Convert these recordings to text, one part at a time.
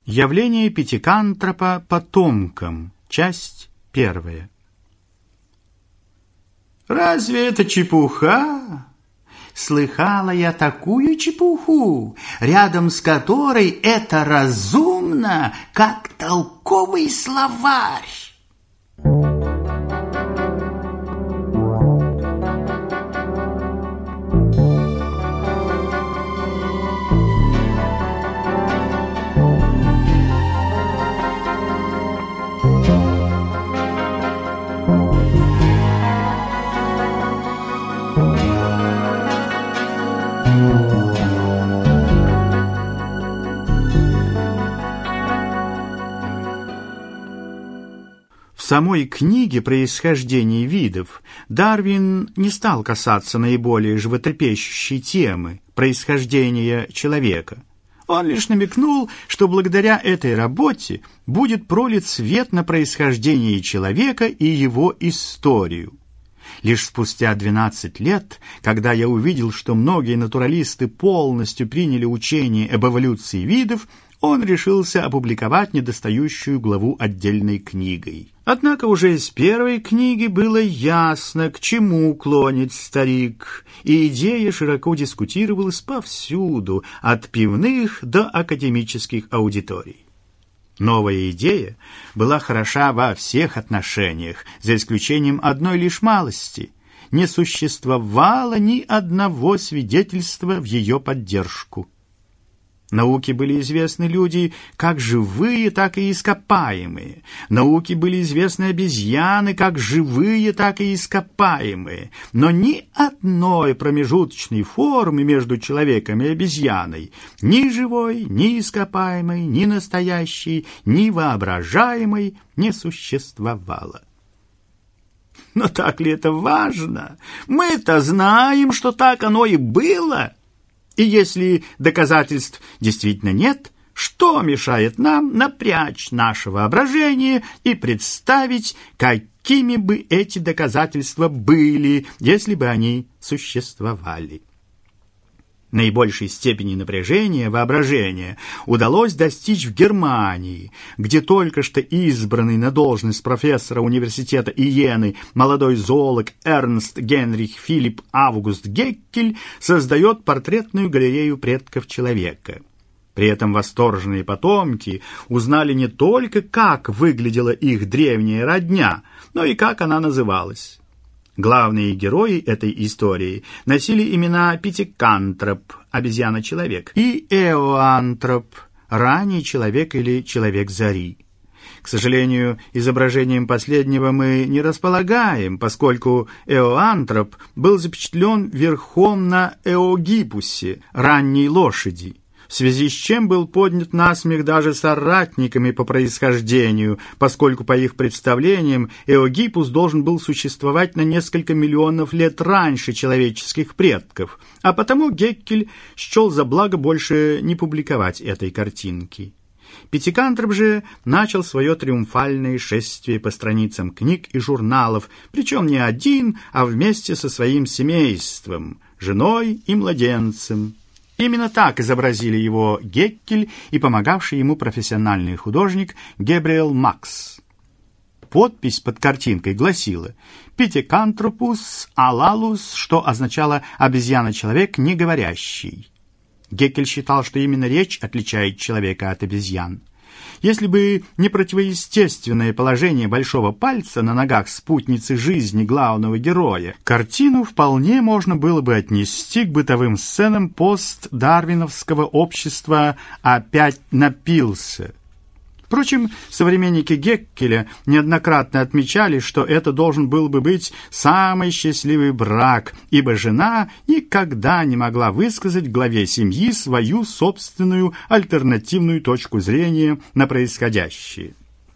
Явление Пятикантропа потомкам. Часть 1. Разве это чепуха? Слыхала я такую чепуху, рядом с которой это разумно, как толковый словарь. В самой книге «Происхождение видов» Дарвин не стал касаться наиболее животрепещущей темы происхождения человека. Он лишь намекнул, что благодаря этой работе будет пролит свет на происхождение человека и его историю. Лишь спустя 12 лет, когда я увидел, что многие натуралисты полностью приняли учение об эволюции видов, он решился опубликовать недостающую главу отдельной книгой. Однако уже из первой книги было ясно, к чему клонит старик, и идея широко дискутировалась повсюду, от пивных до академических аудиторий. Новая идея была хороша во всех отношениях, за исключением одной лишь малости. Не существовало ни одного свидетельства в ее поддержку. Науке были известны люди как живые, так и ископаемые. Науке были известны обезьяны как живые, так и ископаемые. Но ни одной промежуточной формы между человеком и обезьяной, ни живой, ни ископаемой, ни настоящей, ни воображаемой, не существовало. Но так ли это важно? Мы-то знаем, что так оно и было. И если доказательств действительно нет, что мешает нам напрячь наше воображение и представить, какими бы эти доказательства были, если бы они существовали? Наибольшей степени напряжения воображения удалось достичь в Германии, где только что избранный на должность профессора университета Иены молодой зоолог Эрнст Генрих Филипп Август Геккель создает портретную галерею предков человека. При этом восторженные потомки узнали не только, как выглядела их древняя родня, но и как она называлась. Главные герои этой истории носили имена Пятикантроп, обезьяна-человек, и Эоантроп, ранний человек или человек зари. К сожалению, изображением последнего мы не располагаем, поскольку Эоантроп был запечатлен верхом на Эогипусе, ранней лошади, в связи с чем был поднят насмех даже соратниками по происхождению, поскольку, по их представлениям, Эогипус должен был существовать на несколько миллионов лет раньше человеческих предков, а потому Геккель счел за благо больше не публиковать этой картинки. Пятикантроп же начал свое триумфальное шествие по страницам книг и журналов, причем не один, а вместе со своим семейством, женой и младенцем. Именно так изобразили его Геккель и помогавший ему профессиональный художник Гебриэл Макс. Подпись под картинкой гласила «Пятикантропус алалус», что означало «обезьяна-человек не говорящий». Геккель считал, что именно речь отличает человека от обезьян. Если бы не противоестественное положение большого пальца на ногах спутницы жизни главного героя, картину вполне можно было бы отнести к бытовым сценам постдарвиновского общества «Опять напился». Впрочем, современники Геккеля неоднократно отмечали, что это должен был бы быть самый счастливый брак, ибо жена никогда не могла высказать главе семьи свою собственную альтернативную точку зрения на происходящее.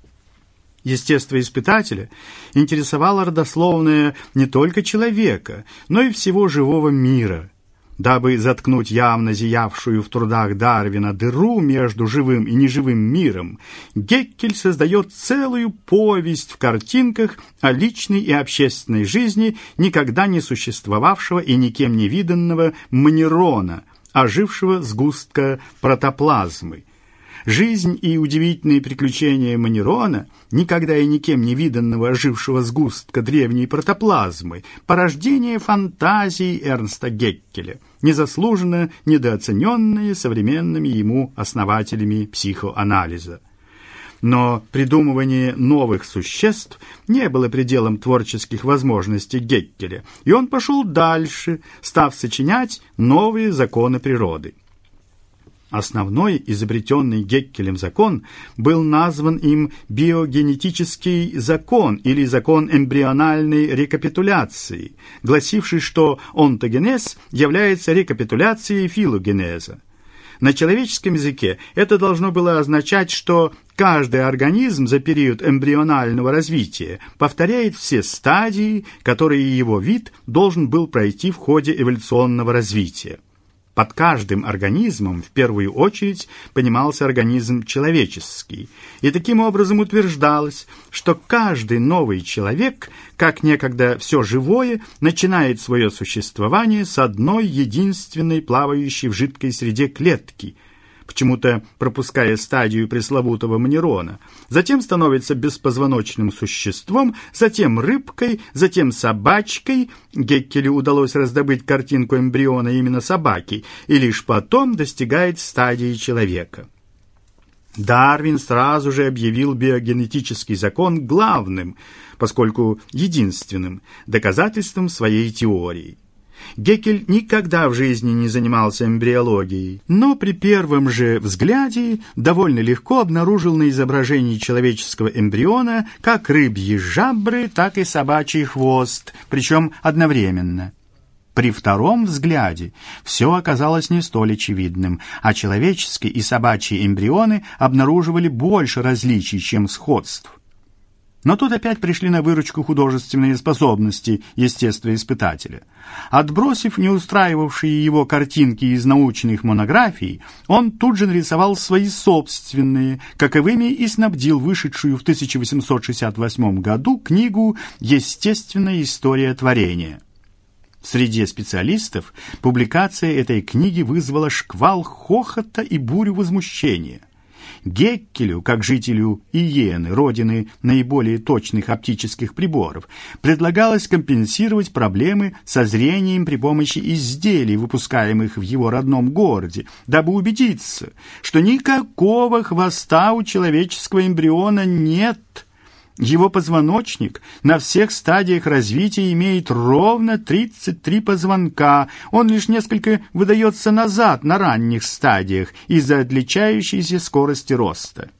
Естествоиспытателя интересовало родословное не только человека, но и всего живого мира. Дабы заткнуть явно зиявшую в трудах Дарвина дыру между живым и неживым миром, Геккель создает целую повесть в картинках о личной и общественной жизни никогда не существовавшего и никем не виданного Манерона, ожившего сгустка протоплазмы. Жизнь и удивительные приключения Манерона, никогда и никем не виданного ожившего сгустка древней протоплазмы, порождение фантазий Эрнста Геккеля, незаслуженно недооцененные современными ему основателями психоанализа. Но придумывание новых существ не было пределом творческих возможностей Геккеля, и он пошел дальше, став сочинять новые законы природы. Основной изобретенный Геккелем закон был назван им биогенетический закон или закон эмбриональной рекапитуляции, гласивший, что онтогенез является рекапитуляцией филогенеза. На человеческом языке это должно было означать, что каждый организм за период эмбрионального развития повторяет все стадии, которые его вид должен был пройти в ходе эволюционного развития. Под каждым организмом в первую очередь понимался организм человеческий, и таким образом утверждалось, что каждый новый человек, как некогда все живое, начинает свое существование с одной единственной плавающей в жидкой среде клетки, почему-то пропуская стадию пресловутого Манерона, затем становится беспозвоночным существом, затем рыбкой, затем собачкой. Геккелю удалось раздобыть картинку эмбриона именно собаки, и лишь потом достигает стадии человека. Дарвин сразу же объявил биогенетический закон главным, поскольку единственным, доказательством своей теории. Геккель никогда в жизни не занимался эмбриологией, но при первом же взгляде довольно легко обнаружил на изображении человеческого эмбриона как рыбьи жабры, так и собачий хвост, причем одновременно. При втором взгляде все оказалось не столь очевидным, а человеческие и собачьи эмбрионы обнаруживали больше различий, чем сходств. Но тут опять пришли на выручку художественные способности естествоиспытателя. Отбросив не устраивавшие его картинки из научных монографий, он тут же нарисовал свои собственные, каковыми и снабдил вышедшую в 1868 году книгу «Естественная история творения». Среди специалистов публикация этой книги вызвала шквал хохота и бурю возмущения. Геккелю, как жителю Иены, родины наиболее точных оптических приборов, предлагалось компенсировать проблемы со зрением при помощи изделий, выпускаемых в его родном городе, дабы убедиться, что никакого хвоста у человеческого эмбриона нет. Его позвоночник на всех стадиях развития имеет ровно 33 позвонка, он лишь несколько выдается назад на ранних стадиях из-за отличающейся скорости роста.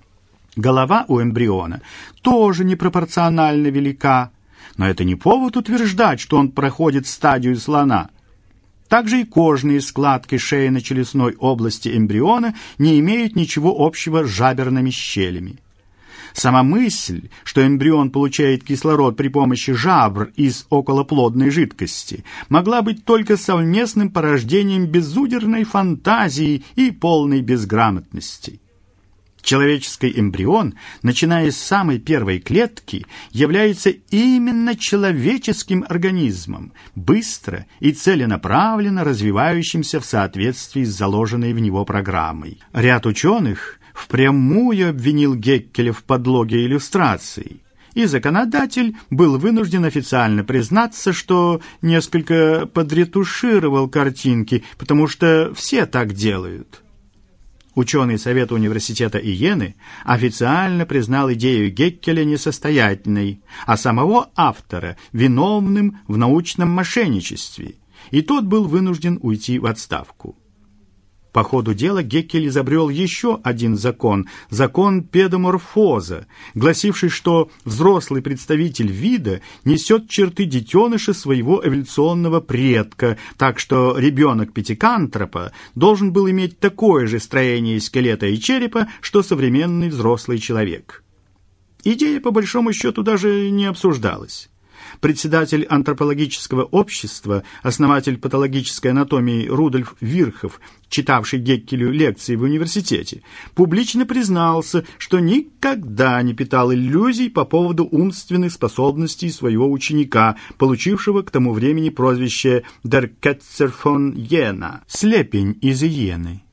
Голова у эмбриона тоже непропорционально велика, но это не повод утверждать, что он проходит стадию слона. Также и кожные складки шейно-челюстной области эмбриона не имеют ничего общего с жаберными щелями. Сама мысль, что эмбрион получает кислород при помощи жабр из околоплодной жидкости, могла быть только совместным порождением безудержной фантазии и полной безграмотности. Человеческий эмбрион, начиная с самой первой клетки, является именно человеческим организмом, быстро и целенаправленно развивающимся в соответствии с заложенной в него программой. Ряд ученых впрямую обвинил Геккеля в подлоге иллюстраций, и законодатель был вынужден официально признаться, что несколько подретушировал картинки, потому что все так делают. Ученый совет университета Иены официально признал идею Геккеля несостоятельной, а самого автора виновным в научном мошенничестве, и тот был вынужден уйти в отставку. По ходу дела Геккель изобрел еще один закон – закон педоморфоза, гласивший, что взрослый представитель вида несет черты детеныша своего эволюционного предка, так что ребенок пятикантропа должен был иметь такое же строение скелета и черепа, что современный взрослый человек. Идея, по большому счету, даже не обсуждалась. Председатель антропологического общества, основатель патологической анатомии Рудольф Вирхов, читавший Геккелю лекции в университете, публично признался, что никогда не питал иллюзий по поводу умственных способностей своего ученика, получившего к тому времени прозвище «Der Ketzer von Jena» – «Слепень из Иены».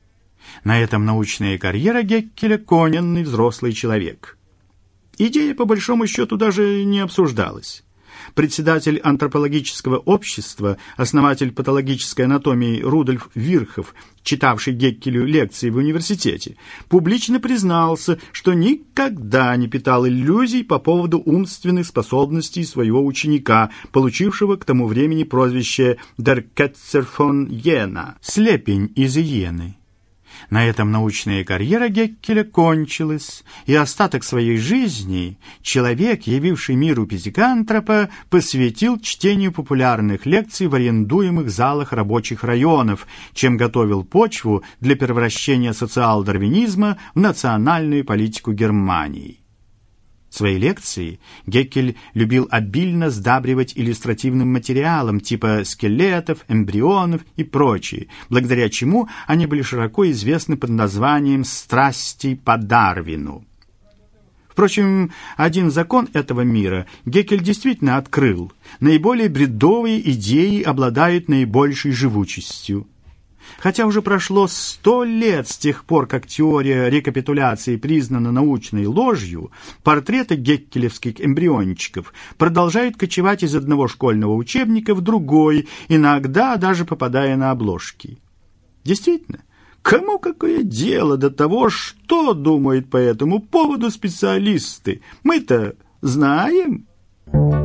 На этом научная карьера Геккеля — коненный взрослый человек. Идея, по большому счету, даже не обсуждалась. Председатель антропологического общества, основатель патологической анатомии Рудольф Вирхов, читавший Геккелю лекции в университете, публично признался, что никогда не питал иллюзий по поводу умственных способностей своего ученика, получившего к тому времени прозвище «Der Ketzer von Jena» — «слепень из Иены». На этом научная карьера Геккеля кончилась, и остаток своей жизни человек, явивший миру пизикантропа, посвятил чтению популярных лекций в арендуемых залах рабочих районов, чем готовил почву для превращения социал-дарвинизма в национальную политику Германии. Свои лекции Геккель любил обильно сдабривать иллюстративным материалом типа скелетов, эмбрионов и прочее, благодаря чему они были широко известны под названием «Страсти по Дарвину». Впрочем, один закон этого мира Геккель действительно открыл: наиболее бредовые идеи обладают наибольшей живучестью. Хотя уже прошло 100 лет с тех пор, как теория рекапитуляции признана научной ложью, портреты геккелевских эмбриончиков продолжают кочевать из одного школьного учебника в другой, иногда даже попадая на обложки. Действительно, кому какое дело до того, что думают по этому поводу специалисты? Мы-то знаем.